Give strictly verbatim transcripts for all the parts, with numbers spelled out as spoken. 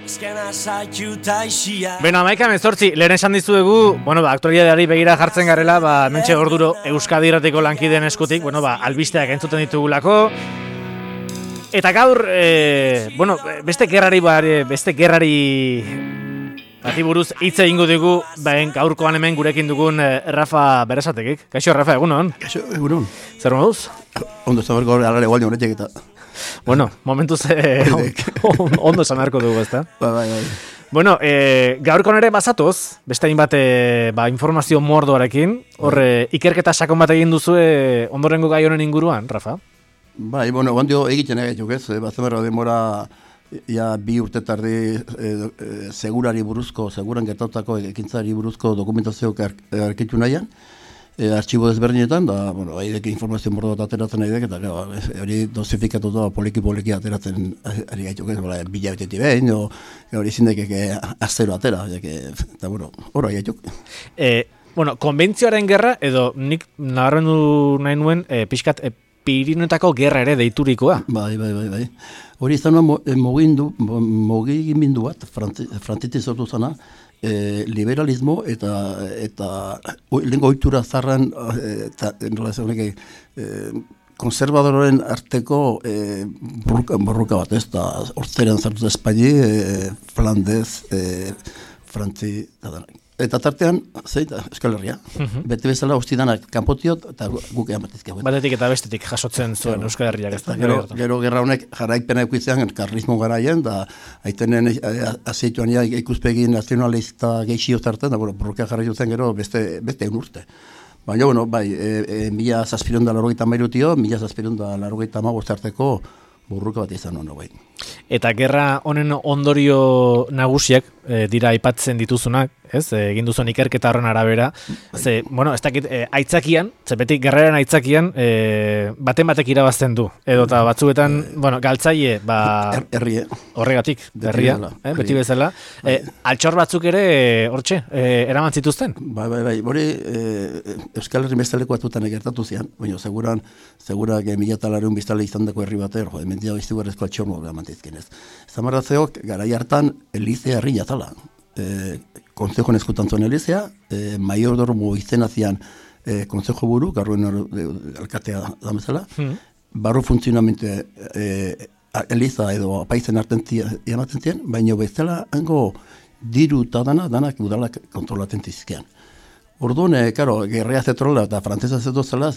Beno, amaika mezortzi, lehen esan dizuegu, bueno, ba, aktualidadeari begira jartzen garela, ba, mentxe orduro Euskadi Irratiko lankideen eskutik, bueno, ba, albisteak entzuten ditugulako. Eta gaur, e, bueno, beste gerrari, beste gerrari bati buruz hitz egingo dugu, bain gaurkoan hemen gurekin dugun e, Rafa Beresatekik. Kaixo, Rafa, egunon? Kaixo, egunon. Zer moduz? Ondo esan berko alare gualdi honetik eta... Bueno, momentuz eh, ondo esan beharko dugu, ezta? Bai, bai, bai. Bueno, e, gaurkon ere bazatoz, beste hainbat e, ba, informazio mordoarekin, hor e, ikerketa sakon bat egin duzu e, ondorengo gai honen inguruan, Rafa? Bai, bueno, gondio egiten egin ez, bazemera demora ja bi urte tardi e, e, segurari buruzko, seguran gertatutako ekintzari buruzko dokumentazioak arkitu nahian, e, artxibo desberdinetan, da, bueno, haidek informazio mordo bat ateratzen haidek, eta hori dosifikatu da poliki-poliki ateratzen ari gaituk ez, bila betetik behin, hori zindekek azero atera, eta, bueno, hori gaituk. E, bueno, konbentzioaren gerra, edo nik nabarmendu nahi nuen, e, pixkat, e, Pirinetako gerra ere deiturikoa. Bai, bai, bai, bai. Hori izan mugindu, mugimindu bat, frantzitik sortu zana, e, liberalismo eta eta lehenko ohitura zarran eta nola ez honek e, konservadoren arteko e, borruka, borruka bat, ez da hortzeran zartu da Espaini, e, Flandez, e, Frantzi, eta Eta tartean, zeita, Euskal Herria. Uh-huh. Bete bezala hostidanak kanpotiot eta guk eamatizkia. Batetik eta bestetik jasotzen zuen Euskal Herriak. Ez da, gero, gero gerra honek jarraikpena ikuitzean, karlismo garaien, da haitenen azeituan ja ikuspegi nazionalista geixio zartzen, da, bueno, borroka jarraitu zen gero beste, beste egun urte. Baina, bueno, bai, e, e, mila zazpiron da larogeita mairutio, mila zazpiron da larogeita magoz arteko burruka bat izan hono, bai. Eta gerra honen ondorio nagusiak e, dira aipatzen dituzunak, ez? E, egin duzuen ikerketa horren arabera. Ze, bueno, ez dakit, e, aitzakian, ze beti gerraren aitzakian, e, baten batek irabazten du. Edo eta batzuetan, bueno, galtzaile, ba... Er, herrie. Horregatik, herria, eh, beti bezala. E, altxor batzuk ere, hortxe, e, eraman zituzten? Bai, bai, bai. Bori, e, Euskal Herri bestaleko atutan egertatu zian, baina, seguran, segura, mila talarun biztale izan dako herri bater, jo, mentia biztiguarrezko altxorno gamantizkin ez. Zamarratzeok, garai hartan, Elizea herri jatala. E, Konzejoan eskutan zuen Elizea, e, maiordormo izena zian e, konzejo buru, garruen alkatea da bezala, hmm. barru funtzionamente e, Eliza edo apaizen arten ematen zian, baina bezala hango diru eta dana, danak udalak kontrolaten zizkean. Orduan, e, karo, gerrea zetrola eta frantzesa zeto zela,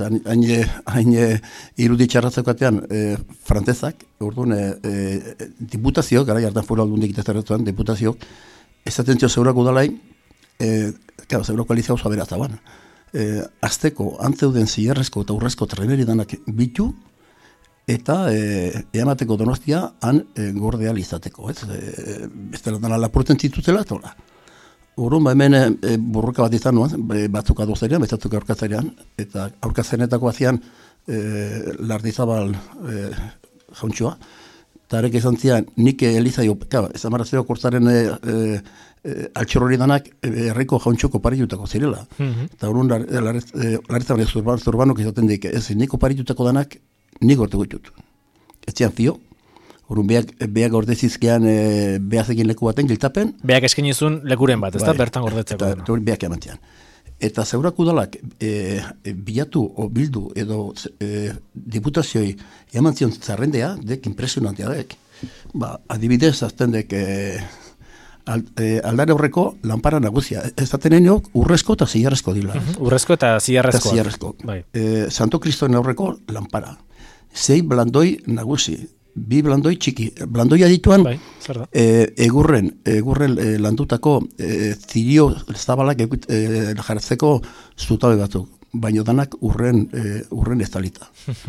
hain iruditxarratzekoatean e, frantzezak, orduan, e, diputazioak, gara jartan fura aldundik itazerretuan, diputazioak, ezaten zio zeurako udalain, e, karo, zeurako alizia oso aberazaban. E, azteko, antzeuden zierrezko eta urrezko treneri danak bitu, eta e, eamateko Donostia han e, gordea izateko, ez? E, bestela dana lapurten zituzela, eta hola. Urun, ba hemen e, burruka bat izan nuen, e, batzuk adozerean, batzuk aurkazarean, eta aurkazenetako azian e, Lardizabal e, jauntxoa, eta arek izan zian, nik Eliza jo, ezan marazio kurtzaren e, e, altxorrori danak herriko jauntxoko paritutako zirela. Mm-hmm. Eta urun, Lardizabal zurban, zurbanok izaten dik, ez, niko paritutako danak nik orte gutxut. Ez zian fio. Urun, beak, beak gordezizkean e, behazekin leku baten giltapen. Beak eskenizun lekuren bat, ez da, bertan gordetzeko. Eta, eta beak emantean. Eta zeurak udalak e, e, bilatu o bildu edo e, diputazioi emantzion zarrendea, dek impresionantea dek. Ba, adibidez, azten dek e, al, e, aldare horreko lanpara nagusia. Ez ateneniok urrezko eta ziarrezko dila. Uh-huh. Urrezko eta ziarrezko. Eta ziarrezko. Bai. E, Santo Kristoen aurreko lanpara. Zei blandoi nagusi. Bi blandoi txiki. Blandoia dituan bai, e, egurren, egurren e, landutako e, zirio zabalak e, jartzeko zutabe batzuk, baino danak urren, e, urren estalita.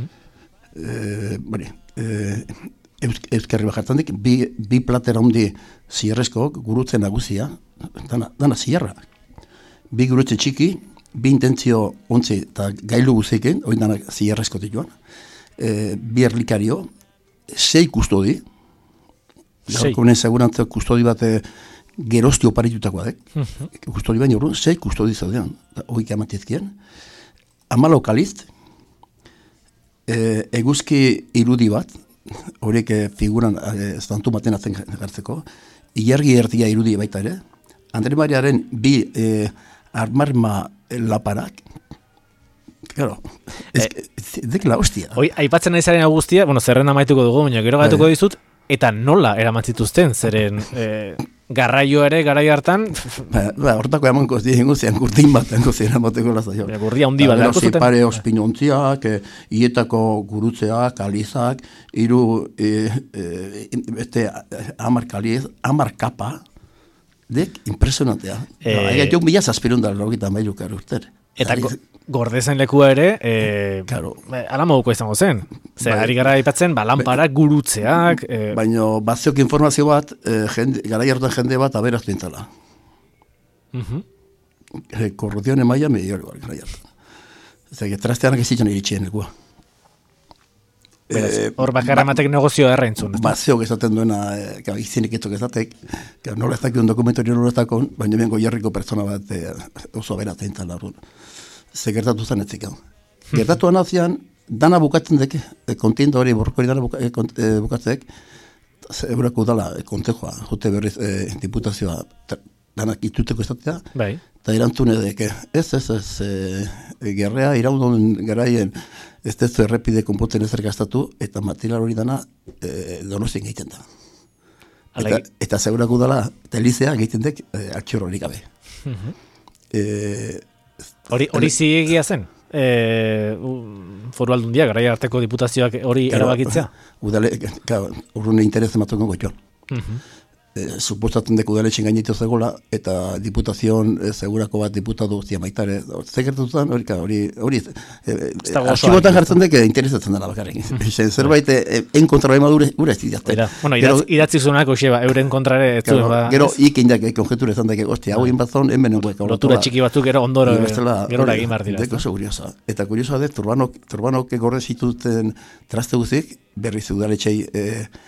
e, bari, e, Euskerri bajartan dik, bi, bi platera hundi zierrezkoak, gurutze nagusia, dana, dana zierra. Bi gurutze txiki, bi intentzio ontzi eta gailu guziken, hori danak zierrezko dituan, e, bi erlikario, sei kustodi, gaurkonen segurantzak kustodi bat gerozti oparitutakoa dek, uh-huh. Kustodi baina urrun, sei kustodi zaudean, hoik amatizkien, amalo kalizt, e, eguzki irudi bat, horiek e, figuran e, zantu baten atzen gartzeko, ilargi erdia irudi baita ere, Andre Mariaren bi e, armarma laparak, claro, ez e, dekla hostia. Hoi, aipatzen nahi zaren guztia, bueno, zerrenda maituko dugu, baina gero gaituko dizut, eta nola eramatzituzten, zeren e, garraio ere, garai hartan... Ba, ba hortako emanko zirengo zean gurdin bat, engo zean emateko lazaio. Ja, gurdia hundi bat, erako zuten. Pare ospinontziak, e, ietako gurutzeak, kalizak, hiru e, e, beste amar kaliz, amar kapa, dek impresionantea. E... No, Ega jok mila zazpirun da lorgita mailu kar urter. Eta go, gordezen lekua ere, e, claro. ala moduko izango zen. Ze, bai, ari gara aipatzen, ba, lamparak, gurutzeak... E... Baina, baziok informazio bat, e, jende, gara jartan jende bat aberaz bintzala. Uh-huh. E, korrupzione maia medio bat, gara jartan. Zer, trasteanak ez zitzen iritxien lekua. Beraz, hor bakarra matek negozio erra intzun. Baziok esaten duena, e, izenik etzok ezatek, nola ez dakit un dokumentorio nola ez dakon, baina bengo jarriko pertsona bat e, oso aberaz bintzala. Ze gertatu zen etzik hau. Gertatu anazian, dana bukatzen dek, e, kontiendo hori borrokori dana buka, e, kont, e, bukatzek, eurako udala, e, kontejoa, jote berriz e, diputazioa, danak ituteko estatea, bai. Eta erantzune dek, ez, ez, ez, e, gerrea iraudon garaien, ez dezu errepide konpoten ezer gastatu, eta material hori dana e, donosien egiten da. Eta, eta segurako udala, eta elizea egiten dek, e, altxor hori gabe. Uh-huh. e, Hori hori zilegia zen? E, foru aldundia, garai arteko diputazioak hori claro, erabakitzea? Udale, claro, urrune interes ematuko goitxo. Uh-huh. E, suposatzen dek udaletxen gainetu zegoela, eta diputazion e, segurako bat diputatu zia baitare. Zegertutan, hori, hori, hori, e, arxibotan jartzen dek interesatzen dela bakarrik. Uh-huh. Zerbait, en kontra emadure, ura ez didaten. Bueno, idatz, idatzi zuenak, ba, euren kontrare, ez zuen, ba... Gero, ikin dek, konjetura ezan dek, ostia, hau inbazon, hemen nuek. Lotura txiki batzuk, gero ondoro, gero egin behar dira. Deko seguriosa. Eta kuriosa dek, turbanok, turbanok gorre zituten traste guzik, berriz udaletxei, e,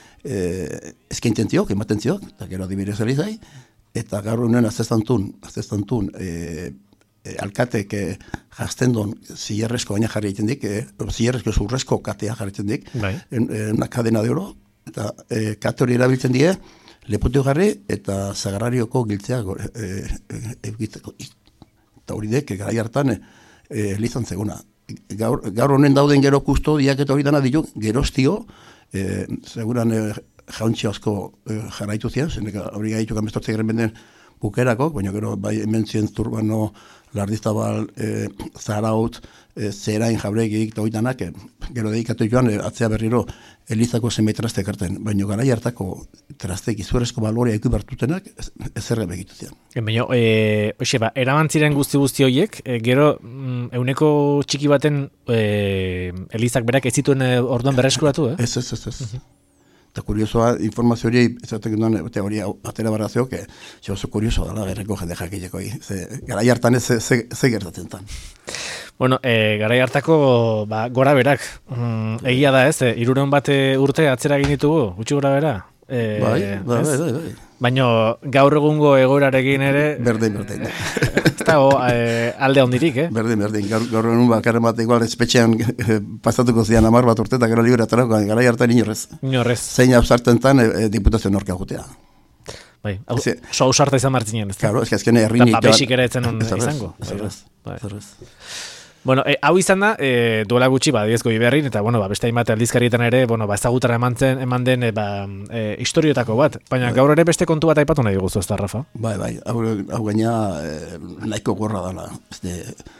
Eh, eskaintzen ziok, ematen ziok, eta gero adibidez elizai, eta gaur honen azestantun, azestantun, e, e, alkatek e, jazten don zillerrezko baina jarri egiten dik, e, zillerrezko zurrezko katea jarri egiten dik, bai. en, en una cadena de oro, eta e, kate hori erabiltzen die, leputeo jarri, eta zagarrarioko giltzea egitzeko. E, e, eta hori dek, gara hartan, e, e, elizan zegona. Gaur, gaur honen dauden gero kustodiak eta hori dana ditu, geroztio, E, seguran e, jauntxi asko e, jarraitu zian, zeneka hori gaitu kamestortze garen benden bukerako, baina gero bai hementzien Zurbano, Lardizabal, e, Zarautz, e, Zerain jabregik eta hoitanak, e, gero dedikatu joan e, atzea berriro elizako zenbait traste ekarten, baina garai hartako trastek izuerezko balorea eku bartutenak ez erre begitu zian. Baina, e, oxe, ba, eraman ziren guzti-guzti horiek, e, gero mm, euneko txiki baten e, elizak berak ez zituen e, orduan berreskuratu, eh? Ez, ez, ez, ez. Uh-huh. Eta kuriosoa, informazio hori, ezatek duen, hori atera barrazio, que oso kurioso dela gerreko jende jakileko. Garai hartan ez ze gertatzen tan. Bueno, e, garai hartako ba, gora berak. Mm, egia da ez, e, irureun bate urte atzera egin ditugu, gutxi gora bera. E, bai, bai, bai, bai, bai. Baina gaur egungo egoerarekin ere... Berdin, berdin. Ez dago e, alde hondirik, eh? Berdin, berdin. Gaur, gaur egun bakarren bat igual espetxean e, pasatuko zian amar bat urte eta gero libre atarako, garai hartan inorrez. Inorrez. Zein hausarten tan e, e, diputazio norka jutea. Bai, oso hausarta izan martzinen, ez da? Claro, ez que azkene errini... Eta babesik ere etzen izango. Zerrez, zerrez. Bueno, e, hau izan da, e, duela gutxi, ba, diezko iberrin, eta, bueno, ba, beste hainbat aldizkarietan ere, bueno, ba, ezagutara eman, zen, eman den, e, ba, e, historiotako bat. Baina bai. Gaur ere beste kontu bat aipatu nahi guztu, ez da, Rafa? Bai, bai, hau, hau gaina e, nahiko gorra dala. Este,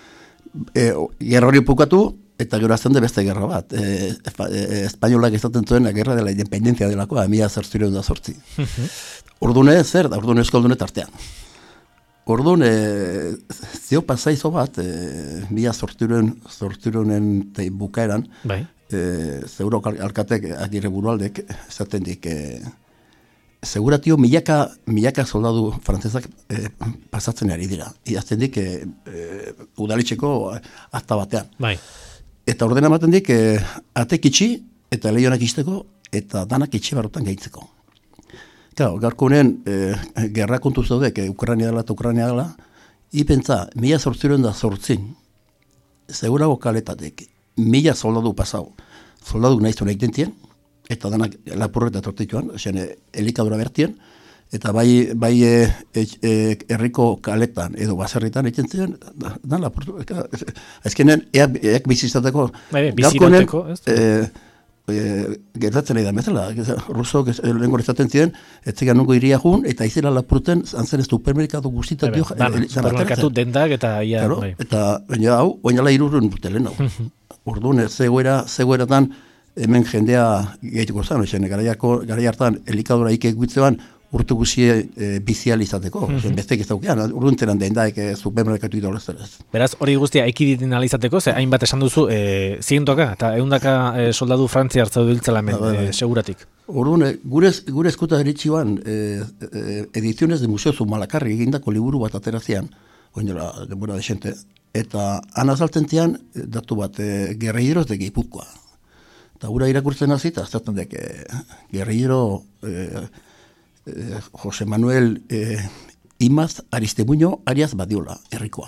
e, gerra hori pukatu, eta gero azten de beste gerra bat. E, e, Espainolak ezaten zuen, la guerra de la independencia delako, mila zortzireun da zortzi. Urdune zer da, urdune euskaldune tartean. Orduan, e, zio pasaizo bat, e, mila zortzireun, zortzireun bukaeran, bai. E, zeuro alkatek, agirre burualdek, esaten dik, e, seguratio milaka, milaka soldadu frantzesak e, pasatzen ari dira. Iazten dik, e, e, udalitxeko azta batean. Bai. Eta ordena ematen dik, e, atek itxi, eta lehionak izteko, eta danak itxi barrutan gaitzeko. Claro, gaurko honen, eh, gerra kontu zaudek, eh, Ukrania dela eta Ukrania dela, ipentza, mila zortzireun da zortzin, segurago kaletatek, mila soldadu pasau, soldadu nahizu nahi dentien, eta danak lapurreta tortituan, zen elikadura bertien, eta bai, bai e, e, e, herriko kaletan edo baserritan egiten ziren, da, da lapurtu, ezkenen, eak, eak bizizateko, bizirateko, ez? E, e, gertatzen nahi da, bezala, rusok lehengor ezaten ziren, ez zegan nungo iria jun, eta izela lapurten, zantzen ez supermerkatu guztitat dio, supermerkatu dendak, eta ia, claro, bai. Eta, baina hau, baina irurun butelen hau. Orduan, zegoera, zegoeratan, hemen jendea gehituko zan, esen, garaiako, garai hartan, elikadura ikek gutzean, urtu guzie e, bizial izateko, mm-hmm. bestek ez daukean, urduan tenan den daik e, supermerkatu idolazteraz. Beraz, hori guztia ekiditen alizateko, ze hainbat esan duzu, e, zientoka, eta eundaka e, soldadu Frantzia hartzau biltzela men, ba, ba, e, seguratik. Orduan, e, gure, gure eskuta eritxioan, e, e, edizionez de Museo Zumalakarri egindako liburu bat aterazian, oinera, denbora desente, eta han azaltzen zian, datu bat, e, guerrilleros de Gipuzkoa. Eta gura irakurtzen azita, azaltzen dek, e, guerrillero... E, Eh, Jose Manuel eh, Imaz Aristebuño Arias Badiola, herrikoa.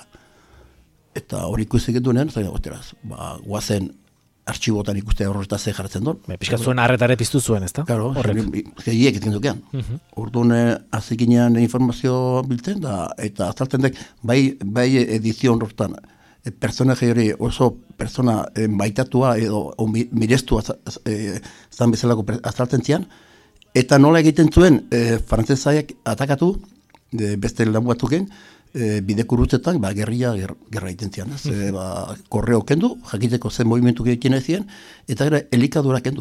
Eta hori ikusten duenen, zain oteraz, ba, guazen artxibotan ikustea horreta ze jartzen duen. Pizka zuen arretare piztu zuen, ezta? Claro, gehiek ezken dukean. Uh-huh. Orduan, azikinean informazio biltzen, da, eta azaltzen dek, bai, bai edizion horretan, e, personaje hori oso persona e, baitatua edo o, mirestua e, zan bezalako azaltzen zian, eta nola egiten zuen e, frantzesaiak atakatu, e, beste lan batuken, e, bidekurutzetan, ba, gerria ger, gerra egiten zian. E, ba, korreo kendu, jakiteko zen movimentu egiten ezien, eta gara elikadura kendu.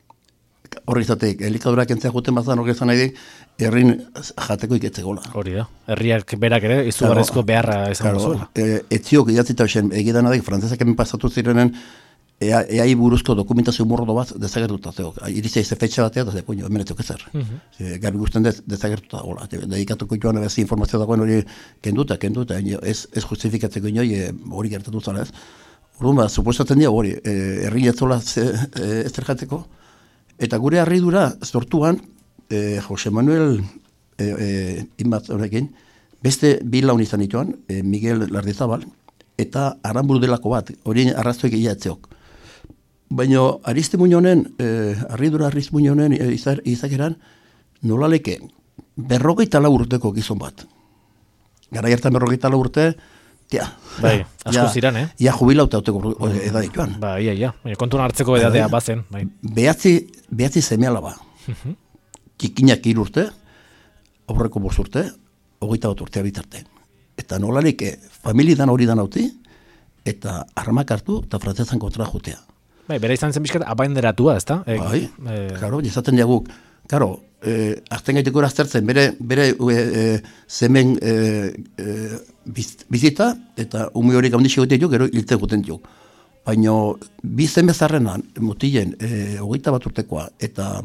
Horri izateik, elikadura kentzea juten bazan horrezan nahi dik, herrin jateko iketzegola. Hori da, herriak berak ere, izugarrizko beharra izango zuela. E, etziok idatzita hoxen, egidan adik, frantzezak hemen pasatu zirenen, Ea, eai buruzko dokumentazio mordo bat dezagertuta zeok. Irizia ize fetxa batea, da ze, puño, hemen etzok ezer. Uh-huh. Garbi guztien dez, dezagertuta, hola. Dedikatuko joan ebezi informazio dagoen hori kenduta, kenduta, ez, ez justifikatzeko inoi hori gertatu zara ez. Horren ba, suposatzen dira hori, herri e, etzola e, ezer jateko. Eta gure harridura sortuan, e, Jose Manuel e, e, inbat horrekin, beste bi laun izan dituan, e, Miguel Lardizabal, eta Aramburu delako bat, hori arrazoik egia etzeok. Baina Ariste Muñonen, eh, arridura Ariste Muñonen eh, izar, izakeran, nola leke, berrogeita lau urteko gizon bat. Gara hartan berrogeita lau urte, tia. Bai, asko ziren, eh? Ia jubilauta hauteko edade joan. Ba, ia, ia. Kontuna hartzeko edadea bazen. Bai. Behatzi, behatzi semeala ba. Uh-huh. Txikinak hiru urte, aurreko bost urte, hogeita bat urtea bitarte. Eta nola leke, familidan hori dan hauti, eta armak hartu, eta frantzezan kontra jutea. Bai, bera izan zen bizkat abainderatua, ez da? E, bai, e... karo, jezaten diaguk. Karo, eh, azten gaiteko eraztertzen, bere, bere e, zemen e, e, biz, bizita, eta umi horiek handixi gote jo, gero hiltzen guten jo. Baina, bi zemezarrenan, mutilen, e, hogeita bat urtekoa, eta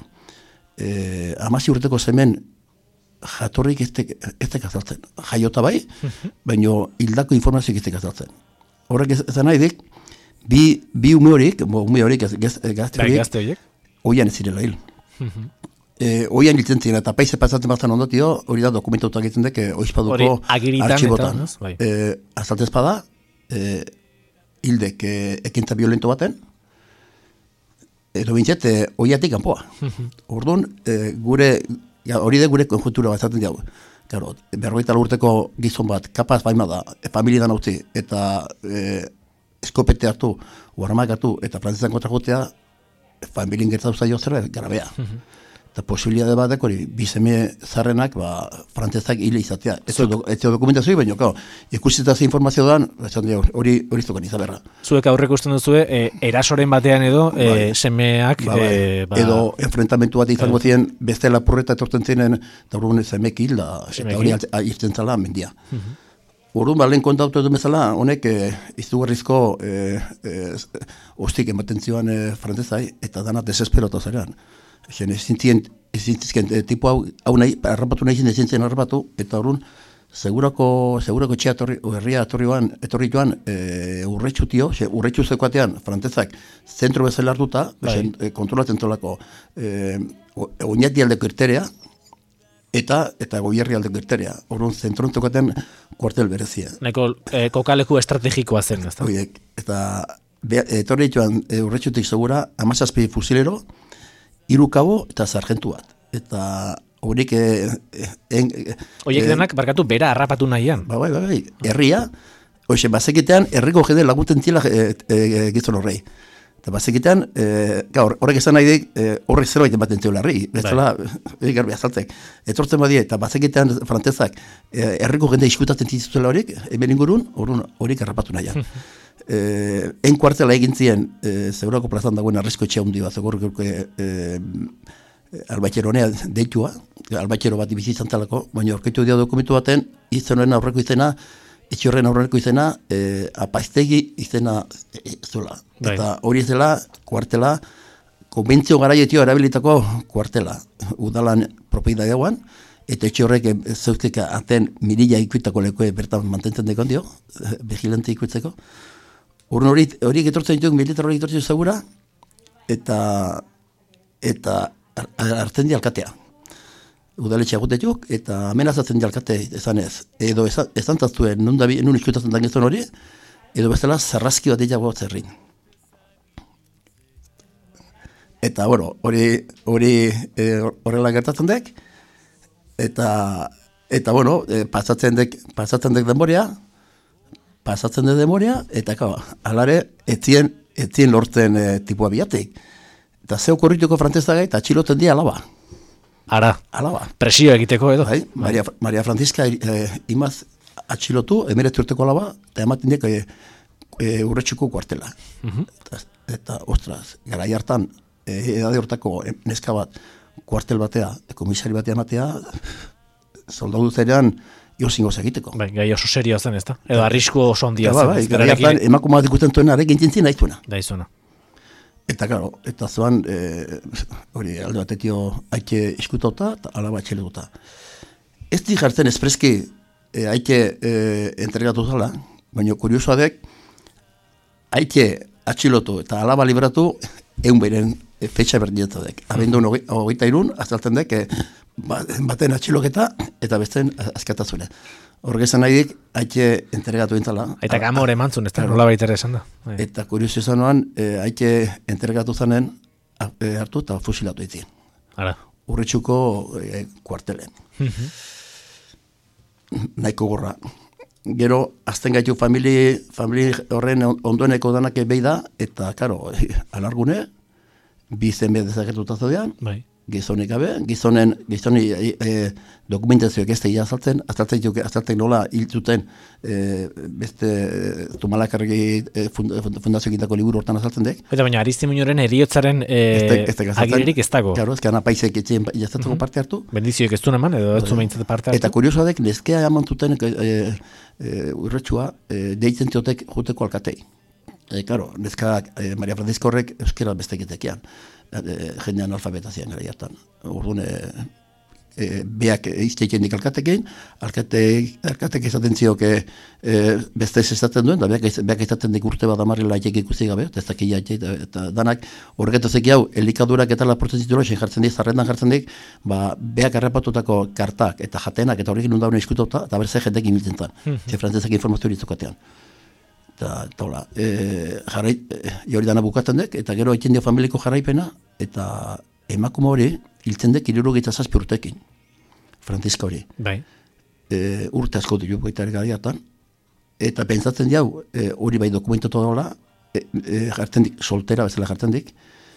e, amasi urteko zemen jatorrik ez tek azaltzen. Jaiota bai, baina hildako informazioik ez tek azaltzen. Horrek ez, ez nahi dik, Bi, bi ume horiek, ume horiek, gazte horiek, oian ez zirela hil. e, oian hiltzen ziren, eta paize pasatzen bazan ondotio, hori da dokumentauta egiten dek, oizpaduko artxibotan. Bai. E, azaltez bada, e, hildek e, ekintza violento baten, edo bintzet, e, oiatik kanpoa. Orduan, e, gure, ja, hori da gure konjuntura bat zaten diago. Claro, berrogeita urteko gizon bat, kapaz baima da, e, familidan utzi, eta e, eskopete hartu, uarmak hartu, eta frantzizan kontra jotea, familien gertatu zaio zera, garabea. Uh-huh. Eta posibilidade batek hori, bizeme zarrenak, ba, frantzezak hile izatea. Ez do, dokumentazio, baina, kao, ikusitaz informazio dan, hori hori zuken izaberra. Zuek aurreko usten duzue, e, erasoren batean edo, e, bai. semeak... Ba, bai. e, ba... Edo, enfrentamentu bat izango ziren, beste lapurreta etorten ziren, eta hori zemek hil, da, eta hori irtzen zala, mendia. Uh-huh. Orduan, balen kontautu edo bezala, honek e, izugarrizko e, e, ostik ematen zioan e, frantzezai, eta dana desesperatu zerean. Egen, ezintzien, ezintzien, e, tipo hau, hau nahi, arrapatu nahi zen, ezintzien arrapatu, eta orduan, segurako, segurako txea etorri, herria etorri joan, etorri joan e, urretxu tio, xe, urretxu zekoatean, frantzezak, zentro bezala hartuta, egen, e, kontrolatzen tolako, e, oinati aldeko irterea, eta eta goierri aldeko irterea. Orduan, zentrontokaten kuartel berezia. Neko e, kokaleku estrategikoa zen, ezta? Oiek, eta be, etorri joan e, urretxutik segura, amazazpi fusilero, hiru kabo eta sargentu bat. Eta horiek... Horiek denak, barkatu, bera harrapatu nahian. Ba, bai, bai, bai. Herria, hoxe, bazekitean, herriko jende laguten tila e, e, gizon horrei. Eta bazekitean, e, horrek esan nahi dik, e, horrek zerbait ematen ziola herri. Bezala, egin garbi azaltzek. Etortzen badie, eta bazekitean frantzezak, e, herriko jende iskutatzen zituela horiek, hemen ingurun, horiek harrapatu nahian. Eh, en kuartela egin zien, eh, Segurako plazan dagoen arrizko etxea hundi bat, zegurko eh, albatxeronea deitua, albatxero bat bizitzan talako, baina aurkitu dio dokumentu baten, izenen aurreko izena, etxe horren aurreko izena, eh, apaiztegi izena eh, zula. Eta hori zela, kuartela, konbentzio garaetio erabilitako kuartela, udalan propietatean, eta etxe horrek zeuztek aten mirilla ikuitako lekoe bertan mantentzen dekon dio, vigilante ikuitzeko. Urun hori, horiek etortzen dituk, militar horiek etortzen segura, eta eta hartzen di alkatea. Udaletxe agutetuk, eta amenazatzen di alkate esan ez. Edo esan zaztuen, nun, nun iskutatzen den gizon hori, edo bezala zarrazki bat egin zerrin. Eta, bueno, hori hori horrela gertatzen dek, eta, eta bueno, e, pasatzen dek, pasatzen dek denboria, pasatzen de demoria, eta kaba, alare, etzien, etzien lortzen e, tipua biatik. Eta zeu korrituko frantzesta gai, eta atxiloten dia alaba. Ara, alaba. Presio egiteko edo. Hai, Maria, Maria Francisca e, imaz atxilotu, emeretu urteko alaba, eta ematen diak e, e, urretxuko kuartela. Uh-huh. Eta, eta, ostras, garai hartan, e, edade hortako neska bat, kuartel batea, komisari batea matea, soldadu zerean, iozingoz egiteko. Bai, gai oso serio zen, ez da? Edo arrisku oso ondia zen. Bai, bai, bai, emakumat ikusten tuena, ere gintzen daiztuena. Daizuna. Eta, claro, eta zoan, hori, e, alde batetio haike iskutauta, eta alaba etxeletuta. Ez di jartzen espreski e, haike e, entregatu zala, baina kuriosoa dek, haike atxilotu eta alaba liberatu, egun behiren e, fetxa berdietu dek. Abendun hogeita irun, azaltzen dek, e, baten atxiloketa eta besten azkatazune. Horrezan nahi dik, haitxe entregatu entzala. Eta gamore mantzun, ez da, nola baita ere esan da. Eta kuriosu izanoan, e, haitxe entregatu zanen e, hartu eta fusilatu itzien. Ara. Urritxuko e, kuartelen. Nahiko gorra. Gero, azten gaitu famili, famili horren ondoeneko danak behi da, eta, karo, alargune, bizen behar dezagertuta zaudean, bai. Gizonik gabe, gizonen, gizoni e, e, dokumentazioak ez da azaltzen, azaltzen, azaltzen nola hiltzuten e, beste e, Zumalakarregi e, fund, fundazio egitako liburu hortan azaltzen dek. Eta baina Aristimuñoren heriotzaren e, agiririk ez dago. Claro, ez que ana paisek etxien jazatzeko uh-huh. parte hartu. Bendizioek ez duen eman, edo ez du meintzat parte hartu. Eta kuriosoa dek, neskea eman zuten e, e, urretxua e, deitzen ziotek juteko alkatei. E, claro, neska e, Maria Francisca horrek euskera besteketekian. Jendean alfabetazioan gara jartan. Orduan, e, e, beak izteiken dik alkatekin, alkate, alkatek izaten ziok e, beste ez izaten duen, da beak, beak izaten dik urte bat amarri laitek ikusi gabe, ez dakik jaitxe, eta, eta danak horregetazek hau, elikadurak eta laportzen zituela, sen jartzen dik, zarrendan jartzen dik, ba, beak harrapatutako kartak eta jatenak eta horrekin nundaune iskutauta, eta berze jendekin miltzen zan, ze frantzezak informazio horizukatean. Eta, tola, e, jarrai, e, jori dana bukatzen dek, eta gero egiten dio familiko jarraipena, eta emakume hori hiltzen dek hirurogeita zazpi urtekin, Franziska hori. Bai. E, urte asko ditu baita ere gariatan, eta pentsatzen jau, e, hori bai dokumentatu dagoela, e, e, jartzen dik, soltera bezala jartzen dik,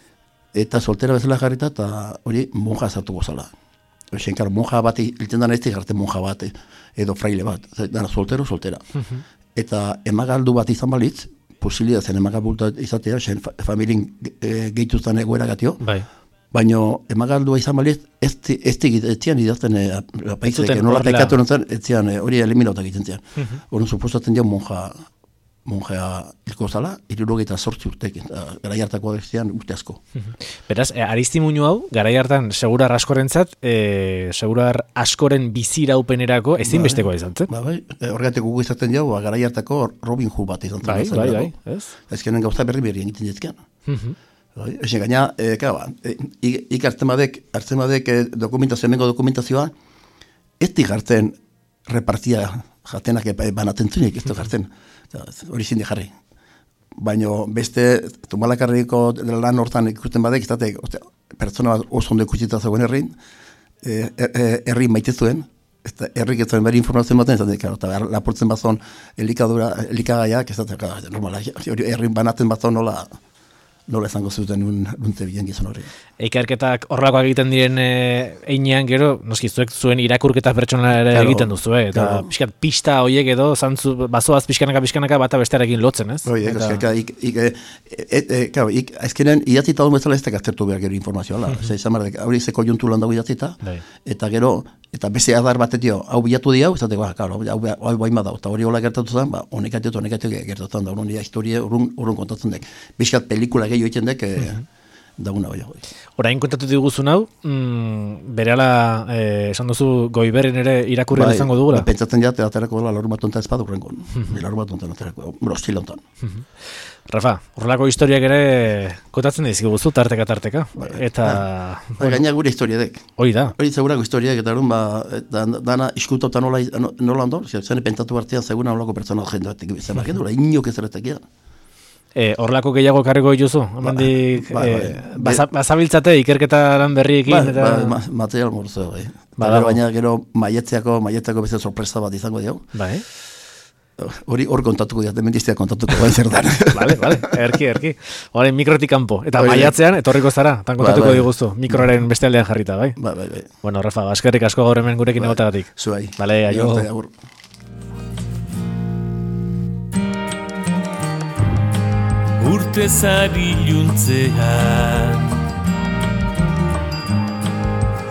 eta soltera bezala jarrita, eta hori monja zartu gozala. Oixen, karo, monja bat hiltzen dana ez dik jartzen monja bat, edo fraile bat, dana soltero, soltera. Uh-huh. Eta emagaldu bat izan balitz, posibilidad zen emagaldu izatea, zen familien e, gehituztan egoera gatio, bai. Baina emagaldua izan balitz, ez zian idazten e, paizek, nola pekatu nintzen, ez zian hori e, eliminautak egiten zian. Uh-huh. Horren suposatzen dian monja, monja ilko zala, hirurogeita zortzi urtek, garai hartako zian urte asko. Uh-huh. Beraz, e, Aristimuño hau, garai hartan segurar askorentzat, e, segurar askoren biziraupenerako ezinbestekoa izan zen? Ba, bai, horregatik gugu izaten jau, garai hartako Robin Hood bat izan zen. Bai, bai, bai, ez? Ezkenen gauza berri berri egiten jezkean. Uh-huh. Bai, esen gaina, e, kaba, e, ik hartzen badek, hartzen badek e, dokumentazio, emengo dokumentazioa, ez di jartzen repartia jatenak banatzen zunik, ez du jartzen. Hori zindi jarri. baino beste Tumalakarriko lan hortan ikusten badek, izate, pertsona bat oso ondo ikusita zegoen herrin, herri maite zuen, herrik ez zuen beri informazioen baten, ez da, eta lapurtzen bazon elikadura, elikagaiak, ez da, normala, herrin banatzen bazon nola, nola izango zuten nuntze bilen gizon hori. Ikerketak horrakoak egiten diren einean gero, noski zuek zuen irakurketa pertsona ere claro, egiten duzu, eh? Eta claro. Pixkat pista horiek edo, zantzu, bazoaz pixkanaka pixkanaka bata bestearekin lotzen, ez? Oie, eta... eska, ik, ik, e, e, e, claro, ik, azkenen idatzita hau bezala ez da aztertu behar gero informazioa, mm -hmm. Zai, marrek, hori ze konjuntulan dago idatzita, eta gero, eta beste adar batetio, hau bilatu di hau, ez da, claro, hau, hau baima da, eta hori hola gertatu zen, ba, honek atiot, honek atiot gertatu da, hori historia urrun kontatzen dek. Bizkat pelikula gehiago egiten dek, mm -hmm. Daguna bai hori. Orain kontatu diguzun hau, mm, berehala eh, esan duzu Goiberrin ere irakurri bai, izango dugula? Ba, pentsatzen jate aterako dela larun bat onta ezpadu urrengon. Larun bat onta aterako, brostila ontan. Rafa, horrelako historiak ere kotatzen dizkiguzu tarteka tarteka. Bai, eta ba, bueno, gaina gure historia dek. Hori da. Hori segurako historiak eta arun ba dana da, iskutauta nola nola ondo, zen pentsatu artean segura nolako pertsona jendeatik bizan bakendura inok ez eretekia. Eh, horlako gehiago karriko dituzu, hemendik ba, eh, ba, ba, bazabiltzate ikerketa lan berriekin ba, eta ba, ma, material morzo, bai. Ba, baina gero maietzeako, maietzeako beste sorpresa bat izango diau. Bai. Hori hor kontatuko diat, hementistea kontatuko bai zer dan. Vale, vale. Erki, erki. Orain mikrotik kanpo eta maiatzean etorriko zara, tan kontatuko ba, diguzu, mikroaren beste aldean jarrita, bai. Bai, bai, bai. Bueno, Rafa, eskerrik asko gaur hemen gurekin egotagatik. Zuai. Vale, aio. Urte zari luntzean